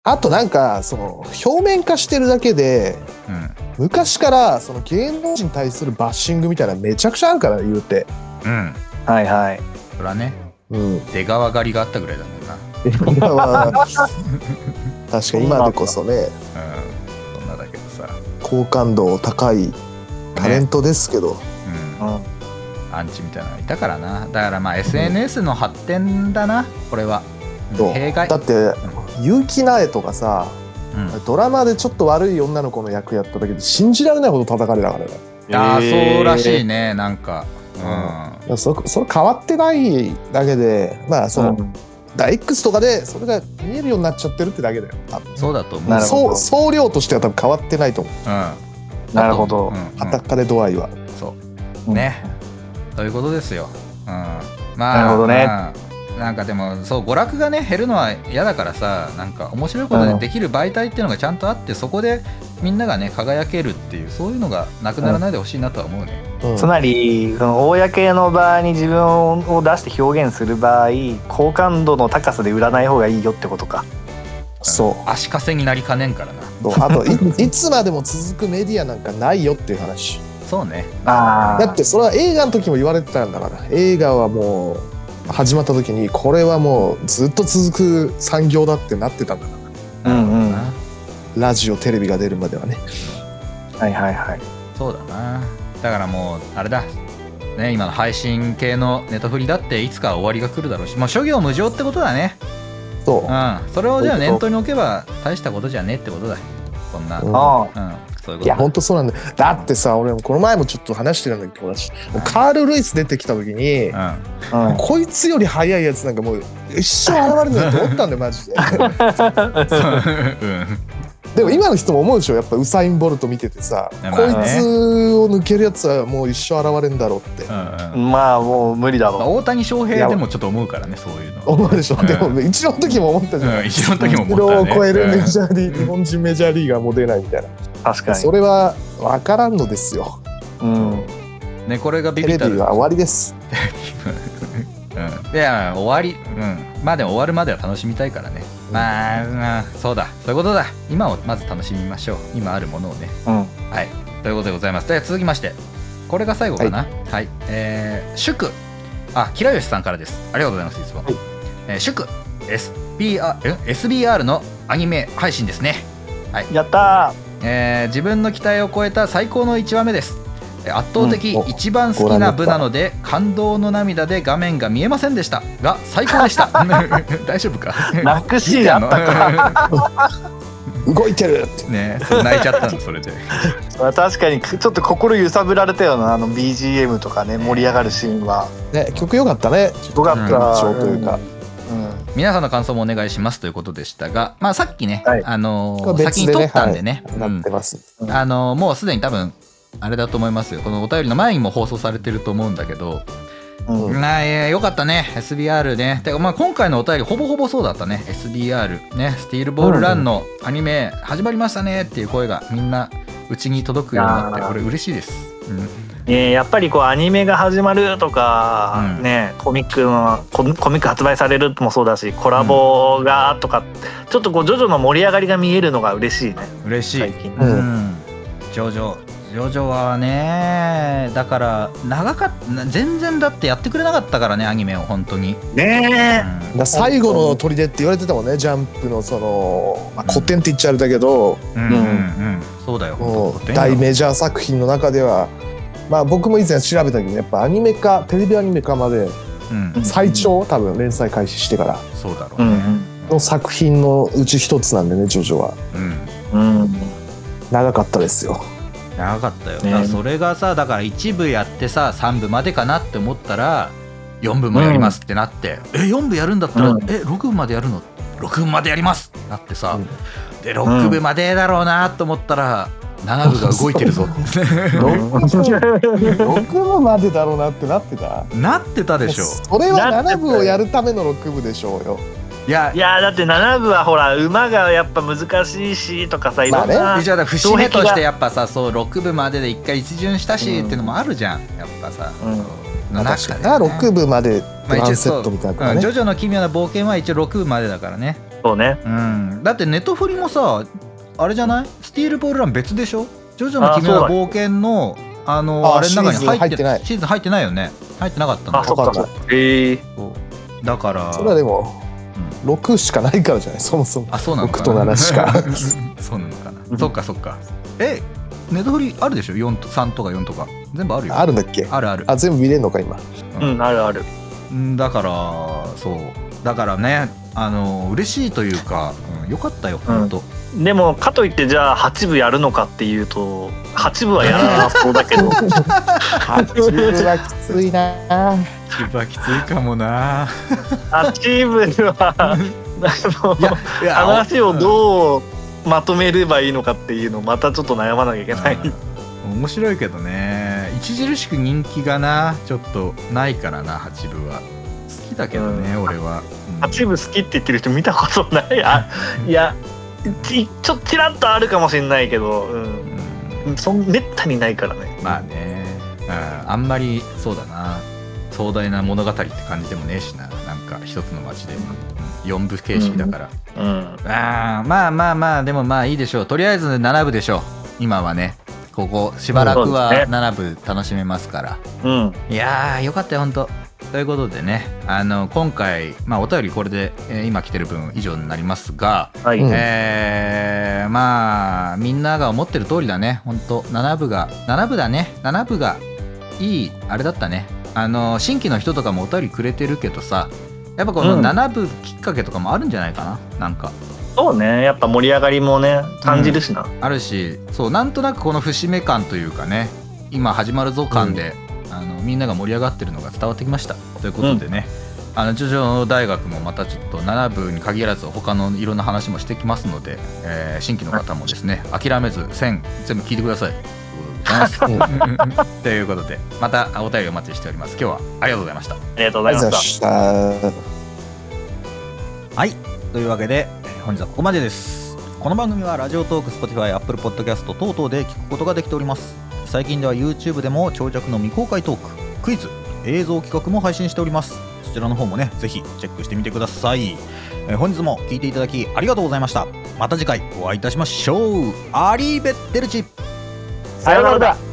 あとなんかその表面化してるだけで、昔からその芸能人に対するバッシングみたいなめちゃくちゃあるから言うて。 はいはい。 それはね、出川狩りがあったぐらいだもんな。 今は確かに今でこそね、 そんなだけどさ、 好感度高いタレントですけど、 アンチみたいなのがいたからな。だからまあ SNS の発展だな、これは。弊害だって結城苗とかさ、ドラマでちょっと悪い女の子の役やっただけで信じられないほど叩かれたからね。 そうらしいね、なんか。 それ変わってないだけで、まあその、X とかでそれが見えるようになっちゃってるってだけだよ。 そうだと思う。 総量としては多分変わってないと思う。 なるほど。 叩かれ度合いは。 そうね。ということですよ。 まあなるほどね。 なんかでもそう娯楽がね減るのは嫌だからさ、なんか面白いことでできる媒体っていうのがちゃんとあって、そこでみんながね輝けるっていう、そういうのがなくならないでほしいなとは思うね。 つまりその公の場に自分を出して表現する場合、好感度の高さで売らない方がいいよってことか。 そう、 足かせになりかねんからな。 あと いつまでも続くメディアなんかないよっていう話。 そうね。 だってそれは映画の時も言われてたんだから。映画はもう始まった時にこれはもうずっと続く産業だってなってたんだから。ラジオテレビが出るまではね。 はいはいはい。 そうだな。だからもうあれだね、今の配信系のネタフリだっていつか終わりが来るだろうし、もう諸行無常ってことだね。 そう、 それをじゃあ念頭に置けば大したことじゃねえってことだ。こんな、そういうこと。 いや本当そうなんだ。だってさ、俺もこの前もちょっと話してたんだけど、カール・ルイス出てきた時に、こいつより速いやつなんかもう一生現れないと思ったんだよマジで。でも今の人も思うでしょ、やっぱウサイン・ボルト見ててさ、こいつを抜けるやつはもう一生現れんだろうって。 まあもう無理だろう。 大谷翔平でもちょっと思うからね、そういうの思うでしょ。でもイチローの時も思ったじゃん。 イチローの時も思ったね。 イチローを超えるメジャーリー、日本人メジャーリーガーも出ないみたいな。 確かにそれは分からんのですよ。 ね、これがビビったテレビは終わりです。 いや終わり、まあでも終わるまでは楽しみたいからね。まあそうだ、そういうことだ。今をまず楽しみましょう。今あるものをね。はい、ということでございます。では続きまして、これが最後かな。はい、祝平吉さんからです。ありがとうございます。いつも。祝 SBR のアニメ配信ですね。はい、 やったー。自分の期待を超えた最高の1話目です。圧倒的一番好きな部なので感動の涙で画面が見えませんでしたが最高でした。大丈夫か。 泣くシーンあったか。 動いてるってね、泣いちゃったのそれで。 確かにちょっと心揺さぶられたような、BGM とかね、盛り上がるシーンはね、曲良かったね。 良かった。 というか。 皆さんの感想もお願いしますということでしたが、まあさっきね、先に撮ったんでね、もうすでに多分あれだと思いますよ。このお便りの前にも放送されてると思うんだけど、よかったね SBR ね。てかまあ今回のお便りほぼほぼそうだったね。 SBR ね、スティールボールランのアニメ始まりましたねっていう声がみんなうちに届くようになってこれ嬉しいです。 やっぱりこうアニメが始まるとか、ね、コミック発売されるもそうだし、コラボがとか、ちょっとこうジョジョの盛り上がりが見えるのが嬉しいね。 嬉しい。最近ジョジョはね、だから長かった全然だってやってくれなかったからね、アニメを本当にね。 最後の砦って言われてたもんね、ジャンプのその、古典って言っちゃうんだけど、 そうだよ。 大メジャー作品の中では、まあ僕も以前調べたけど、やっぱアニメ化、テレビアニメ化まで最長、多分連載開始してからそうだろうねの作品のうち一つなんでね、ジョジョは。長かったですよ。 長かったよ。だからそれがさ、だから1部やってさ3部までかなって思ったら4部もやりますってなって、4部やるんだったら、6部までやるの、6部までやりますってなってさ、で6部までだろうなと思ったら7部が動いてるぞ。 6部までだろうなってなってたでしょ。 それは7部をやるための6部でしょうよ。 いやだって7部はほら馬がやっぱ難しいしとかさ、いろんなじゃあ節目としてやっぱさ、そう6部までで1回一巡したしっていうのもあるじゃん、やっぱさ。 確かに6部までワンセットみたいなね。 ジョジョの奇妙な冒険は一応6部までだからね。 そうね。 だってネトフリもさあれじゃない？スティールボールラン別でしょ？ジョジョの奇妙な冒険のあれの中に入ってない。シーズン入ってないよね。入ってなかったんだよ。 そうか。 だからそれはでも6しかないからじゃない、そもそも。 そうなのかな。 6と7しかそうなのかな。そっかそっか。ネトフリあるでしょ。4と3とか4とか全部あるよ。 あるんだっけ？ あるある。 全部見れるのか今。 あるある。 だからそうだからね、嬉しいというか、よかったよ本当。 でもかといってじゃあ8部やるのかっていうと8部はやらなそうだけど 8部はきついな。 8部はきついかもな。 8部は話をどうまとめればいいのかっていうのをまたちょっと悩まなきゃいけない。 面白いけどね、著しく人気がなちょっとないからな。8部は好きだけどね、俺は。 8部好きって言ってる人見たことない。いやちょっとちらっとあるかもしれないけど、めったにないからね。 まあね、あんまりそうだな、壮大な物語って感じでもねえしな。なんか一つの街で、4部形式だから、まあでもまあいいでしょう。とりあえず7部でしょう今はね。ここしばらくは7部楽しめますから、いやーよかったよほんと。ということでね、今回、お便りこれで、今来てる分以上になりますが、まあみんなが思ってる通りだね。ほんと7部だね。7部がいいあれだったね。新規の人とかもお便りくれてるけどさ、やっぱこの7部きっかけとかもあるんじゃないかな。なんかそうね、やっぱ盛り上がりもね感じるしな、 あるし、そうなんとなくこの節目感というかね、今始まるぞ感で、みんなが盛り上がってるのが伝わってきました。ということでね、ジョジョ大学もまたちょっと7部に限らず他のいろんな話もしてきますので、新規の方もですね諦めず1000全部聞いてくださいということでまたお便りお待ちしております。今日はありがとうございました。 ありがとうございました。 はい、というわけで本日はここまでです。この番組はラジオトーク、Spotify、Apple Podcast 等々で聞くことができております。最近では YouTube でも長尺の未公開トーク、クイズ、映像企画も配信しております。そちらの方もねぜひチェックしてみてください。本日も聞いていただきありがとうございました。また次回お会いいたしましょう。アリーベッテルチ。 さよならだ。